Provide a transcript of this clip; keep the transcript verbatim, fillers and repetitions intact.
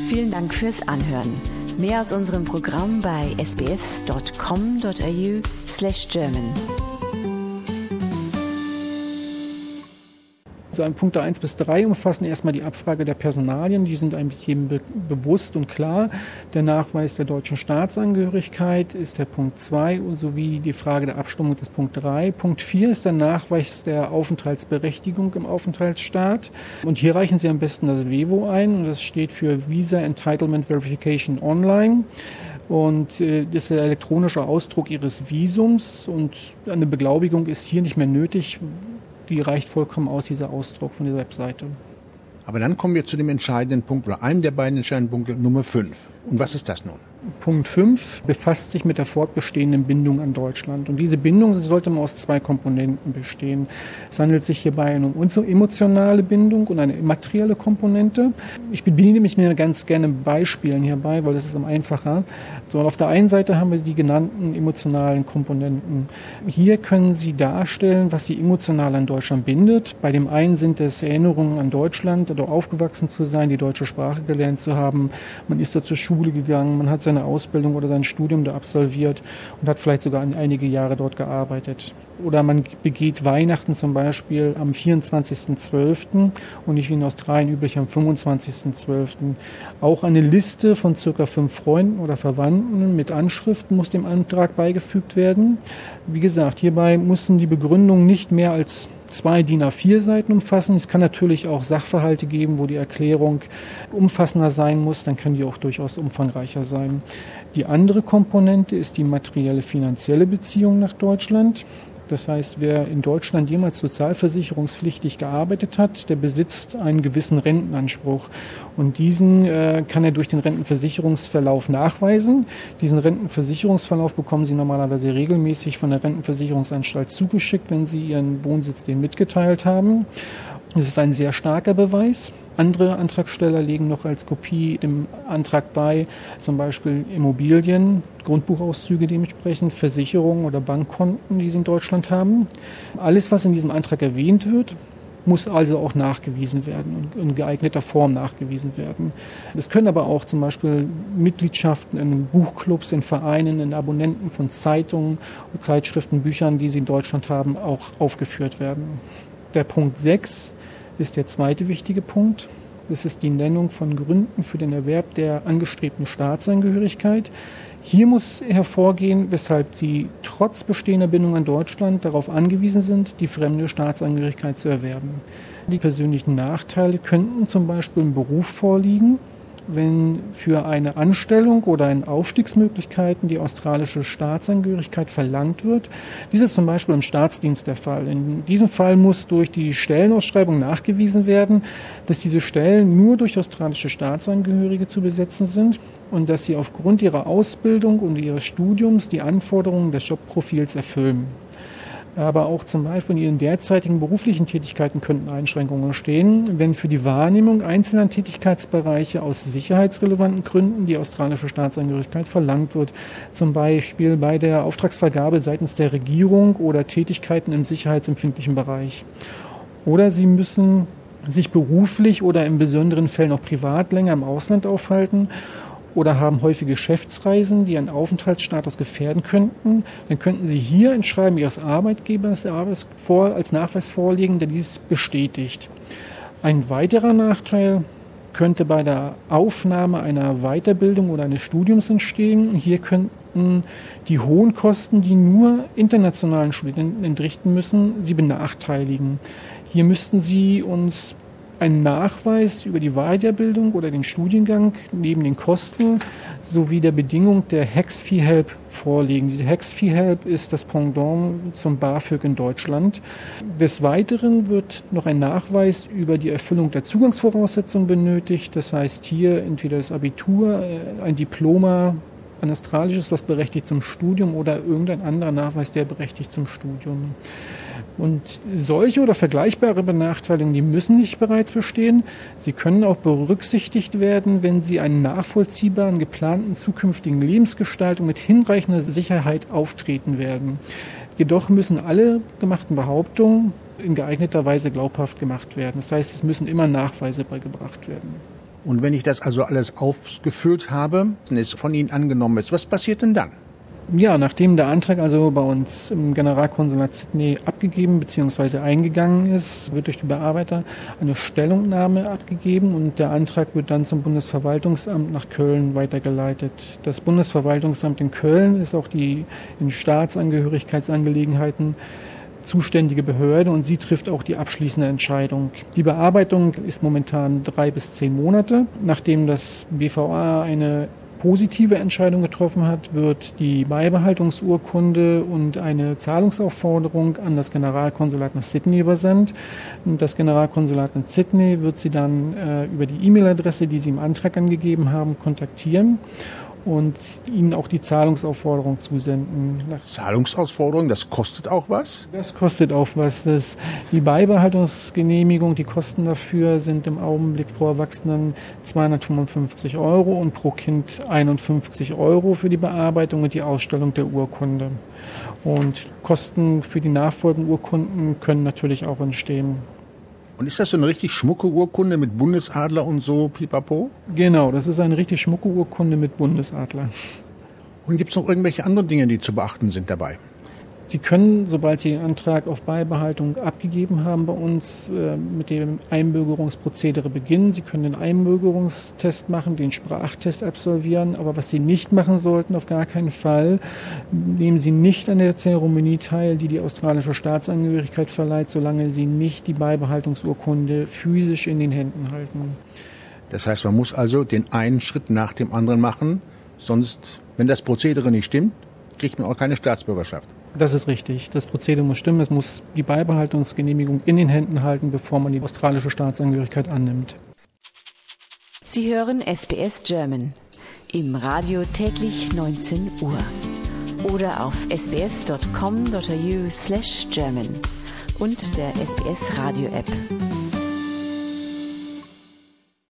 Vielen Dank fürs Anhören. Mehr aus unserem Programm bei sbs dot com dot a u slash German. Also Punkte eins bis drei umfassen erstmal die Abfrage der Personalien, die sind eigentlich jedem be- bewusst und klar. Der Nachweis der deutschen Staatsangehörigkeit ist der Punkt zwei und sowie die Frage der Abstimmung des Punkt drei. Punkt vier ist der Nachweis der Aufenthaltsberechtigung im Aufenthaltsstaat. Und hier reichen Sie am besten das V E V O ein und das steht für Visa Entitlement Verification Online. Und äh, das ist der elektronische Ausdruck Ihres Visums und eine Beglaubigung ist hier nicht mehr nötig. Die reicht vollkommen aus, dieser Ausdruck von der Webseite. Aber dann kommen wir zu dem entscheidenden Punkt oder einem der beiden entscheidenden Punkte, Nummer fünf. Und was ist das nun? Punkt fünf befasst sich mit der fortbestehenden Bindung an Deutschland. Und diese Bindung sollte mal aus zwei Komponenten bestehen. Es handelt sich hierbei um eine emotionale Bindung und eine immaterielle Komponente. Ich bediene mich mir ganz gerne Beispielen hierbei, weil das ist am einfacher. So, auf der einen Seite haben wir die genannten emotionalen Komponenten. Hier können Sie darstellen, was Sie emotional an Deutschland bindet. Bei dem einen sind es Erinnerungen an Deutschland, dort aufgewachsen zu sein, die deutsche Sprache gelernt zu haben. Man ist dort zur Schule gegangen, man hat seine Ausbildung oder sein Studium da absolviert und hat vielleicht sogar einige Jahre dort gearbeitet. Oder man begeht Weihnachten zum Beispiel am vierundzwanzigsten zwölften und nicht wie in Australien üblich am fünfundzwanzigsten zwölften Auch eine Liste von circa fünf Freunden oder Verwandten mit Anschriften muss dem Antrag beigefügt werden. Wie gesagt, hierbei müssen die Begründungen nicht mehr als zwei D I N A vier Seiten umfassen. Es kann natürlich auch Sachverhalte geben, wo die Erklärung umfassender sein muss. Dann kann die auch durchaus umfangreicher sein. Die andere Komponente ist die materielle finanzielle Beziehung nach Deutschland. Das heißt, wer in Deutschland jemals sozialversicherungspflichtig gearbeitet hat, der besitzt einen gewissen Rentenanspruch. Und diesen äh, kann er durch den Rentenversicherungsverlauf nachweisen. Diesen Rentenversicherungsverlauf bekommen Sie normalerweise regelmäßig von der Rentenversicherungsanstalt zugeschickt, wenn Sie Ihren Wohnsitz denen mitgeteilt haben. Das ist ein sehr starker Beweis. Andere Antragsteller legen noch als Kopie dem Antrag bei, zum Beispiel Immobilien, Grundbuchauszüge dementsprechend, Versicherungen oder Bankkonten, die sie in Deutschland haben. Alles, was in diesem Antrag erwähnt wird, muss also auch nachgewiesen werden und in geeigneter Form nachgewiesen werden. Es können aber auch zum Beispiel Mitgliedschaften in Buchclubs, in Vereinen, in Abonnenten von Zeitungen, Zeitschriften, Büchern, die sie in Deutschland haben, auch aufgeführt werden. Der Punkt sechs ist der zweite wichtige Punkt. Das ist die Nennung von Gründen für den Erwerb der angestrebten Staatsangehörigkeit. Hier muss hervorgehen, weshalb Sie trotz bestehender Bindung an Deutschland darauf angewiesen sind, die fremde Staatsangehörigkeit zu erwerben. Die persönlichen Nachteile könnten zum Beispiel im Beruf vorliegen, wenn für eine Anstellung oder eine Aufstiegsmöglichkeiten die australische Staatsangehörigkeit verlangt wird. Dies ist zum Beispiel im Staatsdienst der Fall. In diesem Fall muss durch die Stellenausschreibung nachgewiesen werden, dass diese Stellen nur durch australische Staatsangehörige zu besetzen sind und dass sie aufgrund ihrer Ausbildung und ihres Studiums die Anforderungen des Jobprofils erfüllen. Aber auch zum Beispiel in ihren derzeitigen beruflichen Tätigkeiten könnten Einschränkungen stehen, wenn für die Wahrnehmung einzelner Tätigkeitsbereiche aus sicherheitsrelevanten Gründen die australische Staatsangehörigkeit verlangt wird. Zum Beispiel bei der Auftragsvergabe seitens der Regierung oder Tätigkeiten im sicherheitsempfindlichen Bereich. Oder sie müssen sich beruflich oder in besonderen Fällen auch privat länger im Ausland aufhalten oder haben häufige Geschäftsreisen, die einen Aufenthaltsstatus gefährden könnten, dann könnten Sie hier ein Schreiben Ihres Arbeitgebers als Nachweis vorlegen, der dies bestätigt. Ein weiterer Nachteil könnte bei der Aufnahme einer Weiterbildung oder eines Studiums entstehen. Hier könnten die hohen Kosten, die nur internationalen Studenten entrichten müssen, Sie benachteiligen. Hier müssten Sie uns einen Nachweis über die Weiterbildung oder den Studiengang neben den Kosten sowie der Bedingung der Hex-Fee-Help vorlegen. Diese Hex-Fee-Help ist das Pendant zum BAföG in Deutschland. Des Weiteren wird noch ein Nachweis über die Erfüllung der Zugangsvoraussetzungen benötigt. Das heißt hier entweder das Abitur, ein Diploma, ein australisches, was berechtigt zum Studium oder irgendein anderer Nachweis, der berechtigt zum Studium. Und solche oder vergleichbare Benachteiligungen, die müssen nicht bereits bestehen. Sie können auch berücksichtigt werden, wenn Sie einen nachvollziehbaren, geplanten zukünftigen Lebensgestaltung mit hinreichender Sicherheit auftreten werden. Jedoch müssen alle gemachten Behauptungen in geeigneter Weise glaubhaft gemacht werden. Das heißt, es müssen immer Nachweise beigebracht werden. Und wenn ich das also alles ausgefüllt habe und es von Ihnen angenommen ist, was passiert denn dann? Ja, nachdem der Antrag also bei uns im Generalkonsulat Sydney abgegeben bzw. eingegangen ist, wird durch die Bearbeiter eine Stellungnahme abgegeben und der Antrag wird dann zum Bundesverwaltungsamt nach Köln weitergeleitet. Das Bundesverwaltungsamt in Köln ist auch die in Staatsangehörigkeitsangelegenheiten zuständige Behörde und sie trifft auch die abschließende Entscheidung. Die Bearbeitung ist momentan drei bis zehn Monate. Nachdem das B V A eine positive Entscheidung getroffen hat, wird die Beibehaltungsurkunde und eine Zahlungsaufforderung an das Generalkonsulat nach Sydney übersandt. Und das Generalkonsulat in Sydney wird sie dann äh, über die E-Mail-Adresse, die sie im Antrag angegeben haben, kontaktieren und ihnen auch die Zahlungsaufforderung zusenden. Zahlungsaufforderung, das kostet auch was? Das kostet auch was. Das, die Beibehaltungsgenehmigung, die Kosten dafür sind im Augenblick pro Erwachsenen zweihundertfünfundfünfzig Euro und pro Kind einundfünfzig Euro für die Bearbeitung und die Ausstellung der Urkunde. Und Kosten für die nachfolgenden Urkunden können natürlich auch entstehen. Und ist das so eine richtig schmucke Urkunde mit Bundesadler und so, pipapo? Genau, das ist eine richtig schmucke Urkunde mit Bundesadler. Und gibt es noch irgendwelche anderen Dinge, die zu beachten sind dabei? Sie können, sobald Sie den Antrag auf Beibehaltung abgegeben haben bei uns, äh, mit dem Einbürgerungsprozedere beginnen. Sie können den Einbürgerungstest machen, den Sprachtest absolvieren. Aber was Sie nicht machen sollten, auf gar keinen Fall, nehmen Sie nicht an der Zeremonie teil, die die australische Staatsangehörigkeit verleiht, solange Sie nicht die Beibehaltungsurkunde physisch in den Händen halten. Das heißt, man muss also den einen Schritt nach dem anderen machen, sonst, wenn das Prozedere nicht stimmt, kriegt man auch keine Staatsbürgerschaft. Das ist richtig. Das Prozedere muss stimmen. Es muss die Beibehaltungsgenehmigung in den Händen halten, bevor man die australische Staatsangehörigkeit annimmt. Sie hören S B S German im Radio täglich neunzehn Uhr oder auf sbs.com.au slash German und der S B S Radio App.